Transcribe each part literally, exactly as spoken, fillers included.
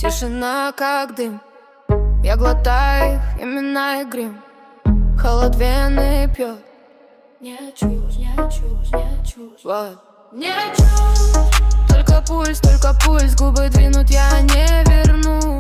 Тишина как дым, я глотаю их, имена и грим. Холод вены пьет. Не чувств, не чувств, не чувств, вот. Не чувств. Только пульс, только пульс, губы двинут, я не вернусь.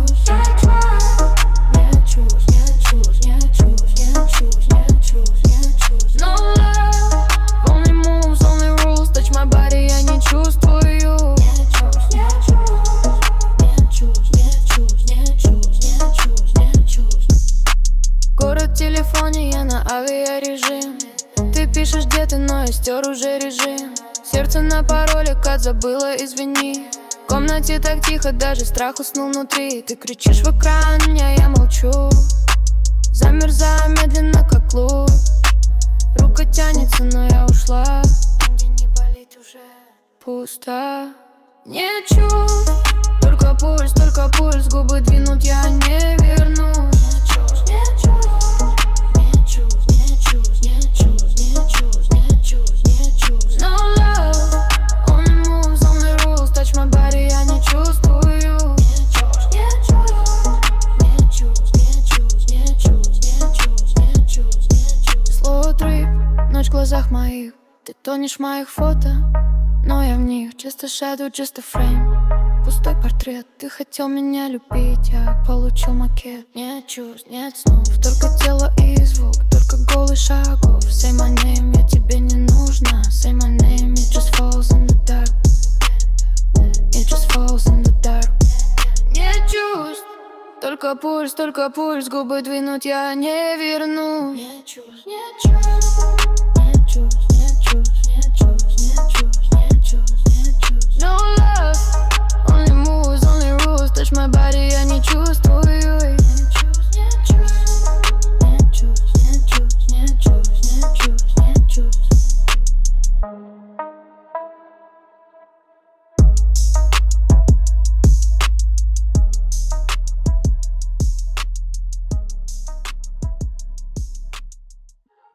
Не чувств, не чувств, не чувств, не чувств, не чувств, не чувств. No love, only moves, only rules. Touch my body, я не чувствую. Не чувств, не чувств, не чувств, не чувств, не чувств, не чувств. Город в телефоне, я на авиарежим. Ты пишешь, где ты, но я стер уже режим. Сердце на пароле, кат забыла, извини. В комнате так тихо, даже страх уснул внутри. Ты кричишь в экран, меня, я молчу. Замерзаю медленно, как лук. Рука тянется, но я ушла. Где не болит уже пусто. Не чувств, только пульс, только пульс. Губы двинут, я не вернусь. Не чувств, не чувств, не чувств, не чувств, не чувств, не чувств, не чувств. No love, only moves, only rules. Touch my body, я не чувствую. Не чувств, не чувств, не чувств, не чувств, не чувств, не чувств, не чувств. Слово трип, ночь в глазах моих. Ты тонешь в моих фото, но я в них. Just a shadow, just a frame. Пустой портрет, ты хотел меня любить, я получил макет. Нет чувств, нет снов, только тело и звук, только голый шагов. Say my name, я тебе не нужна. Say my name, it just falls in the dark. It just falls in the dark. Нет чувств, только пульс, только пульс. Губы двинут, я не вернусь. Нет чувств, нет чувств.